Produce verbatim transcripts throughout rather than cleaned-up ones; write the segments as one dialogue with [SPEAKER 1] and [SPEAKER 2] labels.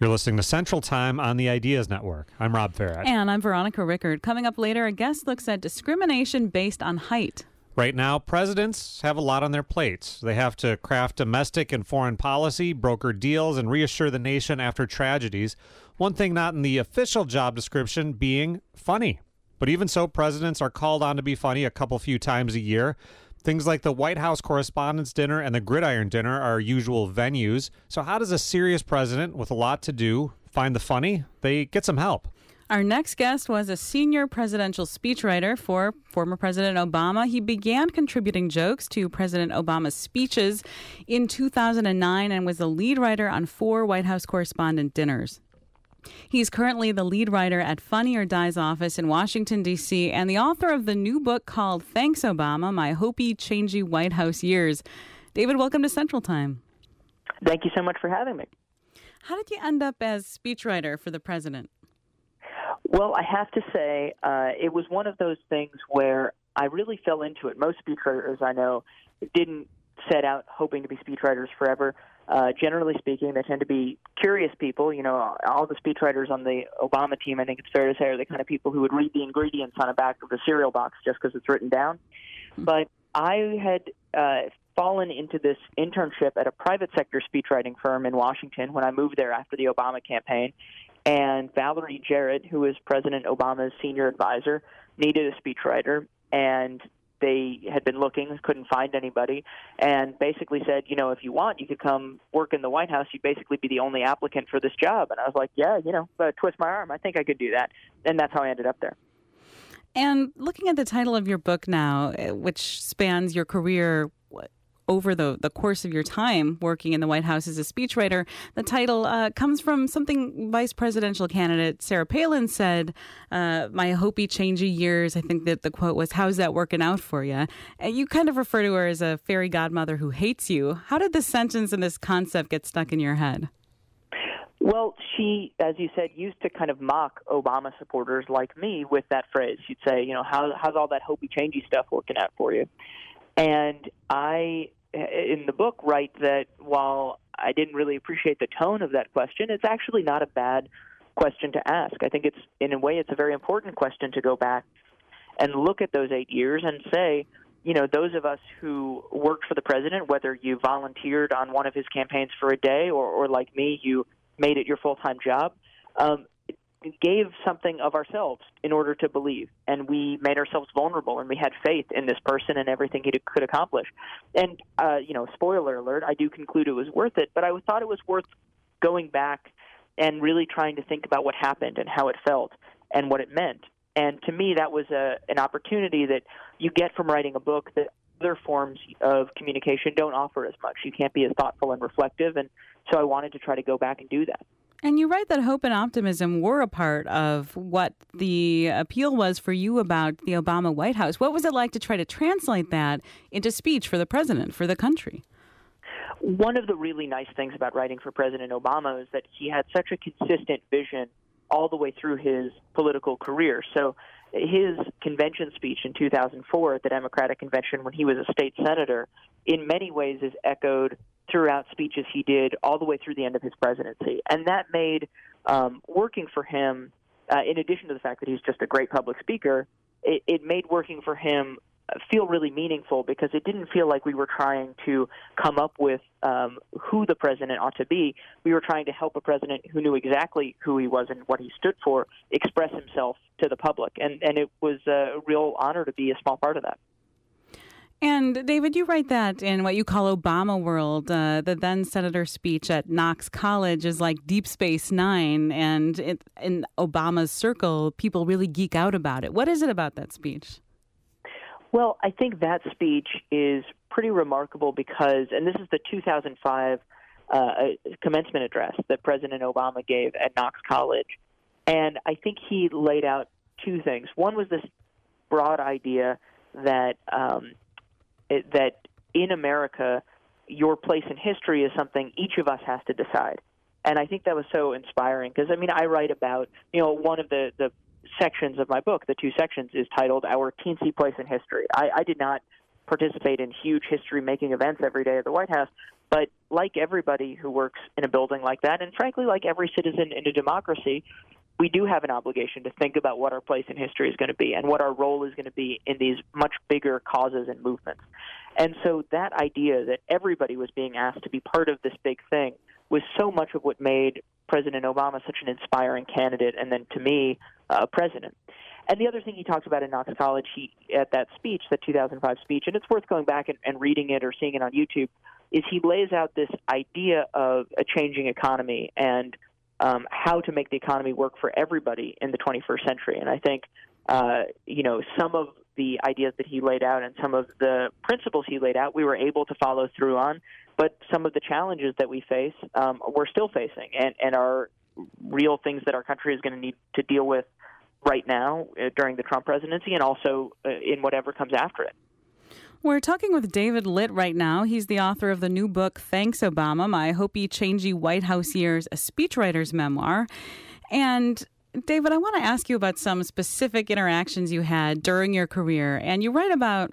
[SPEAKER 1] You're listening to Central Time on the Ideas Network. I'm Rob Farrett.
[SPEAKER 2] And I'm Veronica Rickard. Coming up later, a guest looks at discrimination based on height.
[SPEAKER 1] Right now, presidents have a lot on their plates. They have to craft domestic and foreign policy, broker deals, and reassure the nation after tragedies. One thing not in the official job description being funny. But even so, presidents are called on to be funny a couple few times a year. Things like the White House Correspondents' Dinner and the Gridiron Dinner are usual venues. So how does a serious president with a lot to do find the funny? They get some help.
[SPEAKER 2] Our next guest was a senior presidential speechwriter for former President Obama. He began contributing jokes to President Obama's speeches in two thousand nine and was the lead writer on four White House Correspondent Dinners. He's currently the lead writer at Funny or Die's office in Washington, D C, and the author of the new book called Thanks, Obama, My Hopey, Changey White House Years. David, welcome to Central Time.
[SPEAKER 3] Thank you so much for having me.
[SPEAKER 2] How did you end up as speechwriter for the president?
[SPEAKER 3] Well, I have to say, uh, it was one of those things where I really fell into it. Most speechwriters I know didn't set out hoping to be speechwriters forever. Uh, generally speaking, they tend to be curious people. You know, all the speechwriters on the Obama team, I think it's fair to say, are the kind of people who would read the ingredients on the back of the cereal box just because it's written down. Mm-hmm. But I had uh, fallen into this internship at a private sector speechwriting firm in Washington when I moved there after the Obama campaign. And Valerie Jarrett, who is President Obama's senior advisor, needed a speechwriter, and they had been looking, couldn't find anybody, and basically said, you know, if you want, you could come work in the White House. You'd basically be the only applicant for this job. And I was like, yeah, you know, uh, twist my arm. I think I could do that. And that's how I ended up there.
[SPEAKER 2] And looking at the title of your book now, which spans your career over the, the course of your time working in the White House as a speechwriter, the title uh, comes from something Vice Presidential candidate Sarah Palin said, uh, my hopey, changey years. I think that the quote was, how's that working out for you? And you kind of refer to her as a fairy godmother who hates you. How did this sentence and this concept get stuck in your head?
[SPEAKER 3] Well, she, as you said, used to kind of mock Obama supporters like me with that phrase. She'd say, you know, how, how's all that hopey, changey stuff working out for you? And I, in the book, write that while I didn't really appreciate the tone of that question, it's actually not a bad question to ask. I think it's, in a way, it's a very important question to go back and look at those eight years and say, you know, those of us who worked for the president, whether you volunteered on one of his campaigns for a day or, or like me, you made it your full-time job, um, gave something of ourselves in order to believe, and we made ourselves vulnerable, and we had faith in this person and everything he could accomplish. And, uh, you know, spoiler alert, I do conclude it was worth it, but I thought it was worth going back and really trying to think about what happened and how it felt and what it meant. And to me, that was a, an opportunity that you get from writing a book that other forms of communication don't offer as much. You can't be as thoughtful and reflective, and so I wanted to try to go back and do that.
[SPEAKER 2] And you write that hope and optimism were a part of what the appeal was for you about the Obama White House. What was it like to try to translate that into speech for the president, for the country?
[SPEAKER 3] One of the really nice things about writing for President Obama is that he had such a consistent vision all the way through his political career. So his convention speech in two thousand four at the Democratic Convention when he was a state senator in many ways is echoed throughout speeches he did all the way through the end of his presidency. And that made um, working for him, uh, in addition to the fact that he's just a great public speaker, it, it made working for him feel really meaningful because it didn't feel like we were trying to come up with um, who the president ought to be. We were trying to help a president who knew exactly who he was and what he stood for express himself to the public. And, and it was a real honor to be a small part of that.
[SPEAKER 2] And, David, you write that in what you call Obama World, uh, the then senator speech at Knox College is like Deep Space Nine, and it, in Obama's circle, people really geek out about it. What is it about that speech?
[SPEAKER 3] Well, I think that speech is pretty remarkable because, and this is the two thousand five uh, commencement address that President Obama gave at Knox College, and I think he laid out two things. One was this broad idea that um, it, that in America, your place in history is something each of us has to decide. And I think that was so inspiring because, I mean, I write about, you know, one of the, the sections of my book, the two sections, is titled Our Teensy Place in History. I, I did not participate in huge history-making events every day at the White House, But like everybody who works in a building like that, and frankly, like every citizen in a democracy, we do have an obligation to think about what our place in history is going to be and what our role is going to be in these much bigger causes and movements. And so that idea that everybody was being asked to be part of this big thing was so much of what made President Obama such an inspiring candidate and then, to me, uh, president. And the other thing he talks about in Knox College he, at that speech, that two thousand five speech, and it's worth going back and, and reading it or seeing it on YouTube, is he lays out this idea of a changing economy and um, how to make the economy work for everybody in the twenty-first century. And I think, uh, you know, some of the ideas that he laid out and some of the principles he laid out, we were able to follow through on. But some of the challenges that we face, um, we're still facing and, and are real things that our country is going to need to deal with right now uh, during the Trump presidency and also uh, in whatever comes after it.
[SPEAKER 2] We're talking with David Litt right now. He's the author of the new book, Thanks, Obama, My Hopi Changey White House Years, a speechwriter's memoir. And David, I want to ask you about some specific interactions you had during your career. And you write about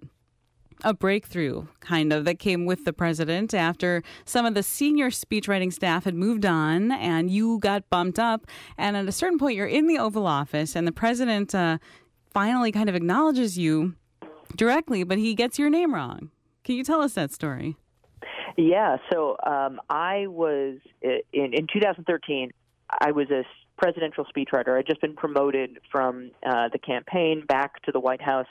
[SPEAKER 2] a breakthrough, kind of, that came with the president after some of the senior speechwriting staff had moved on and you got bumped up. And at a certain point, you're in the Oval Office and the president uh, finally kind of acknowledges you directly, but he gets your name wrong. Can you tell us that story?
[SPEAKER 3] Yeah, so um, I was, in, in two thousand thirteen, I was a presidential speechwriter. I'd just been promoted from uh, the campaign back to the White House.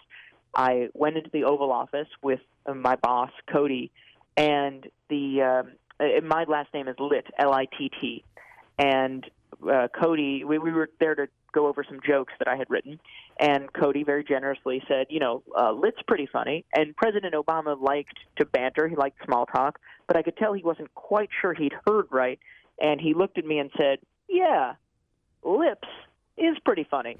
[SPEAKER 3] I went into the Oval Office with uh, my boss, Cody, and the um, uh, my last name is Litt, L I T T. And uh, Cody, we, we were there to go over some jokes that I had written, and Cody very generously said, you know, uh, Litt's pretty funny, and President Obama liked to banter, he liked small talk, but I could tell he wasn't quite sure he'd heard right, and he looked at me and said, yeah, Lips is pretty funny.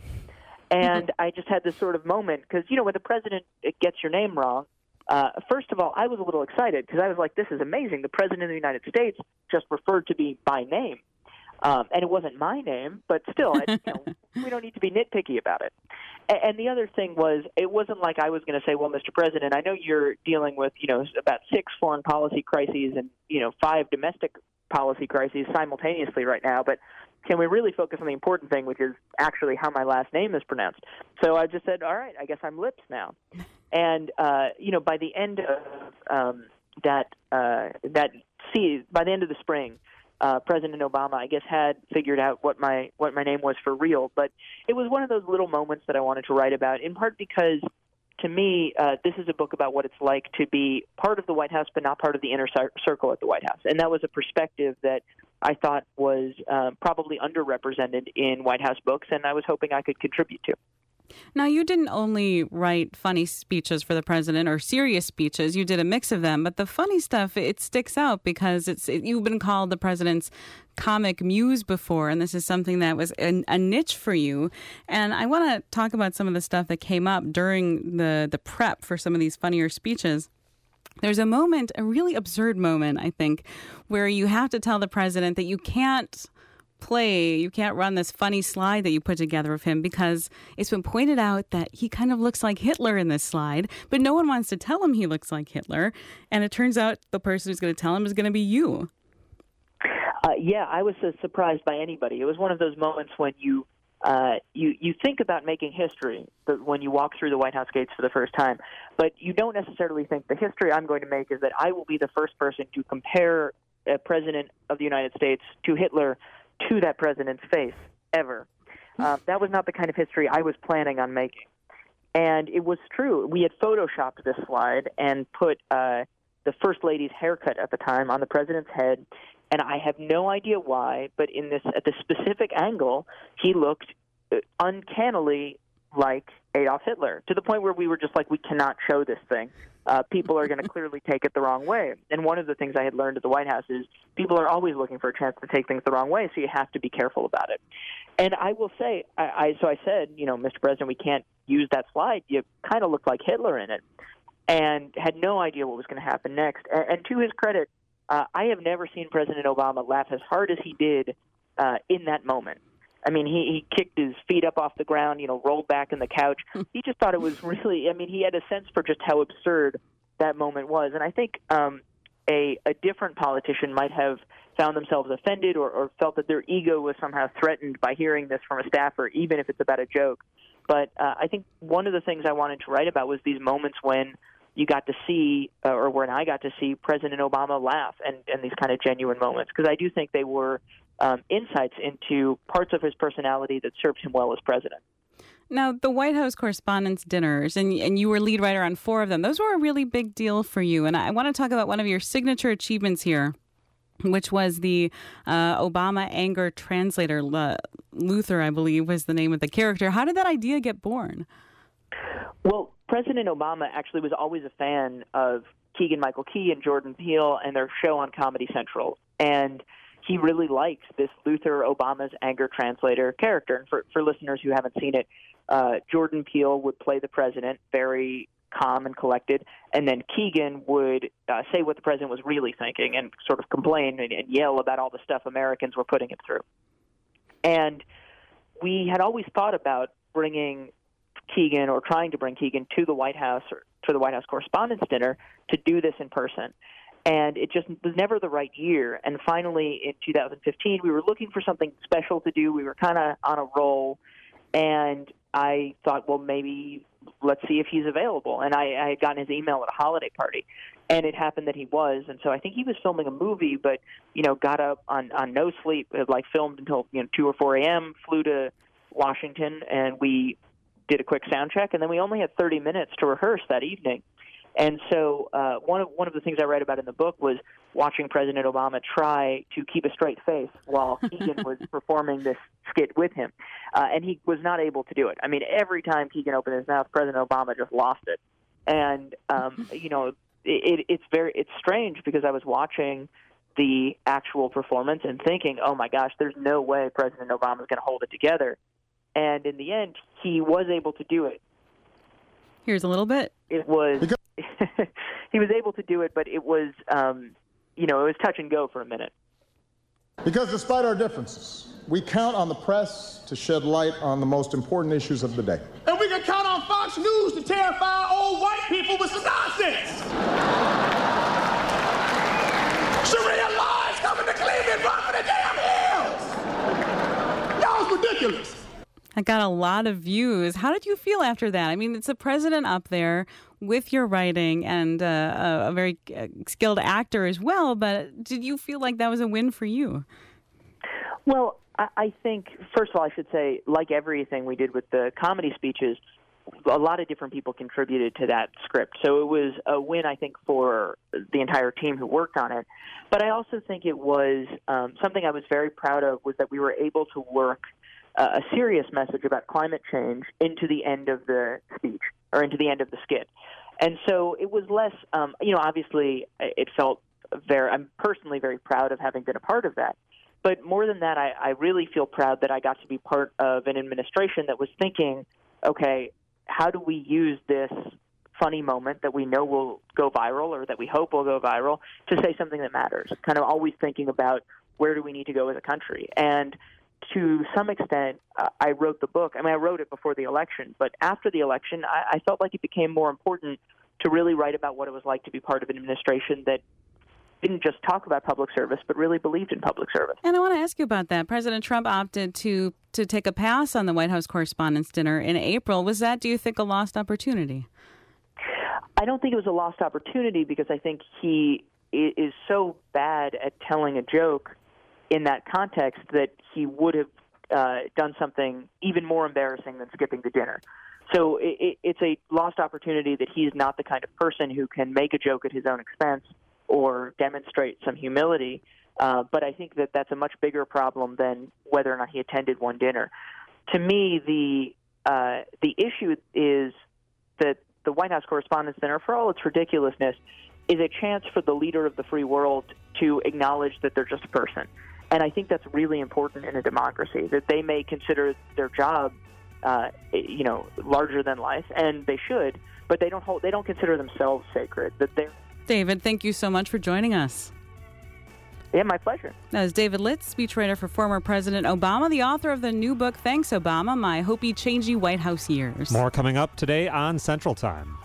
[SPEAKER 3] And I just had this sort of moment, because, you know, when the president gets your name wrong, uh, first of all, I was a little excited, because I was like, this is amazing. The president of the United States just referred to me by name. Um, and it wasn't my name, but still, I, you know, we don't need to be nitpicky about it. And, and the other thing was, it wasn't like I was going to say, well, Mister President, I know you're dealing with, you know, about six foreign policy crises and, you know, five domestic policy crises simultaneously right now, but can we really focus on the important thing, which is actually how my last name is pronounced? So I just said, all right, I guess I'm Lips now. And, uh, you know, by the end of um, that, uh, that see, by the end of the spring, Uh, President Obama, I guess, had figured out what my what my name was for real. But it was one of those little moments that I wanted to write about, in part because, to me, uh, this is a book about what it's like to be part of the White House but not part of the inner circle at the White House. And that was a perspective that I thought was uh, probably underrepresented in White House books, and I was hoping I could contribute to.
[SPEAKER 2] Now, you didn't only write funny speeches for the president or serious speeches. You did a mix of them. But the funny stuff, it sticks out because it's it, you've been called the president's comic muse before, and this is something that was a, a niche for you. And I want to talk about some of the stuff that came up during the, the prep for some of these funnier speeches. There's a moment, a really absurd moment, I think, where you have to tell the president that you can't play, you can't run this funny slide that you put together of him because it's been pointed out that he kind of looks like Hitler in this slide, but no one wants to tell him he looks like Hitler. And it turns out the person who's going to tell him is going to be you.
[SPEAKER 3] Uh, yeah, I was uh, surprised by anybody. It was one of those moments when you uh, you you think about making history when you walk through the White House gates for the first time, but you don't necessarily think the history I'm going to make is that I will be the first person to compare a president of the United States to Hitler to that president's face, ever. Uh, that was not the kind of history I was planning on making. And it was true. We had photoshopped this slide and put uh, the First Lady's haircut at the time on the president's head, and I have no idea why, but in this at this specific angle, he looked uncannily like Adolf Hitler, to the point where we were just like, we cannot show this thing. Uh, people are going to clearly take it the wrong way. And one of the things I had learned at the White House is people are always looking for a chance to take things the wrong way, so you have to be careful about it. And I will say, I, I so I said, you know, Mister President, we can't use that slide. You kind of look like Hitler in it, and had no idea what was going to happen next. And, and to his credit, uh, I have never seen President Obama laugh as hard as he did uh, in that moment. I mean, he, he kicked his feet up off the ground, you know, rolled back in the couch. He just thought it was really, I mean, he had a sense for just how absurd that moment was. And I think um, a, a different politician might have found themselves offended or, or felt that their ego was somehow threatened by hearing this from a staffer, even if it's about a joke. But uh, I think one of the things I wanted to write about was these moments when you got to see, uh, or when I got to see President Obama laugh, and, and these kind of genuine moments, because I do think they were um, insights into parts of his personality that served him well as president.
[SPEAKER 2] Now, the White House Correspondents' Dinners, and, and you were lead writer on four of them, those were a really big deal for you. And I want to talk about one of your signature achievements here, which was the uh, Obama anger translator. L- Luther, I believe, was the name of the character. How did that idea get born?
[SPEAKER 3] Well, President Obama actually was always a fan of Keegan-Michael Key and Jordan Peele and their show on Comedy Central. And he really liked this Luther, Obama's anger translator character. And for, for listeners who haven't seen it, uh, Jordan Peele would play the president, very calm and collected, and then Keegan would uh, say what the president was really thinking and sort of complain and, and yell about all the stuff Americans were putting him through. And we had always thought about bringing Keegan, or trying to bring Keegan, to the White House or to the White House Correspondents' Dinner to do this in person. And it just was never the right year. And finally, in two thousand fifteen, we were looking for something special to do. We were kind of on a roll. And I thought, well, maybe let's see if he's available. And I, I had gotten his email at a holiday party. And it happened that he was. And so I think he was filming a movie, but, you know, got up on, on no sleep, like filmed until, you know, two or four a.m., flew to Washington, and we did a quick sound check. And then we only had thirty minutes to rehearse that evening. And so uh, one of one of the things I write about in the book was watching President Obama try to keep a straight face while Keegan was performing this skit with him. Uh, and he was not able to do it. I mean, every time Keegan opened his mouth, President Obama just lost it. And, um, you know, it, it, it's very it's strange because I was watching the actual performance and thinking, oh, my gosh, there's no way President Obama is going to hold it together. And in the end, he was able to do it.
[SPEAKER 2] Here's a little bit.
[SPEAKER 3] It was he was able to do it, but it was, um, you know, it was touch and go for a minute.
[SPEAKER 4] Because despite our differences, we count on the press to shed light on the most important issues of the day.
[SPEAKER 5] And we can count on Fox News to terrify old white people with some nonsense. Sharia law is coming to Cleveland, run for the damn hills. Y'all's ridiculous.
[SPEAKER 2] I got a lot of views. How did you feel after that? I mean, it's the president up there with your writing and uh, a very skilled actor as well, but did you feel like that was a win for you?
[SPEAKER 3] Well, I think, first of all, I should say, like everything we did with the comedy speeches, a lot of different people contributed to that script. So it was a win, I think, for the entire team who worked on it. But I also think it was um, something I was very proud of, was that we were able to work Uh, a serious message about climate change into the end of the speech, or into the end of the skit. And so it was less, um, you know, obviously it felt very, I'm personally very proud of having been a part of that. But more than that, I, I really feel proud that I got to be part of an administration that was thinking, okay, how do we use this funny moment that we know will go viral, or that we hope will go viral, to say something that matters? Kind of always thinking about, where do we need to go as a country? And to some extent, uh, I wrote the book. I mean, I wrote it before the election, but after the election, I, I felt like it became more important to really write about what it was like to be part of an administration that didn't just talk about public service, but really believed in public service.
[SPEAKER 2] And I want to ask you about that. President Trump opted to to take a pass on the White House Correspondents' Dinner in April. Was that, do you think, a lost opportunity?
[SPEAKER 3] I don't think it was a lost opportunity, because I think he is so bad at telling a joke in that context that he would have uh, done something even more embarrassing than skipping the dinner. So it, it, it's a lost opportunity that he's not the kind of person who can make a joke at his own expense or demonstrate some humility. Uh, but I think that that's a much bigger problem than whether or not he attended one dinner. To me, the uh, the issue is that the White House Correspondents' Dinner, for all its ridiculousness, is a chance for the leader of the free world to acknowledge that they're just a person. And I think that's really important in a democracy, that they may consider their job, uh, you know, larger than life, and they should, but they don't hold, they don't consider themselves sacred. That they're.
[SPEAKER 2] David, thank you so much for joining us.
[SPEAKER 3] Yeah, my pleasure.
[SPEAKER 2] That was David Litz, speechwriter for former President Obama, the author of the new book, Thanks, Obama, My Hopi Changey White House Years.
[SPEAKER 1] More coming up today on Central Time.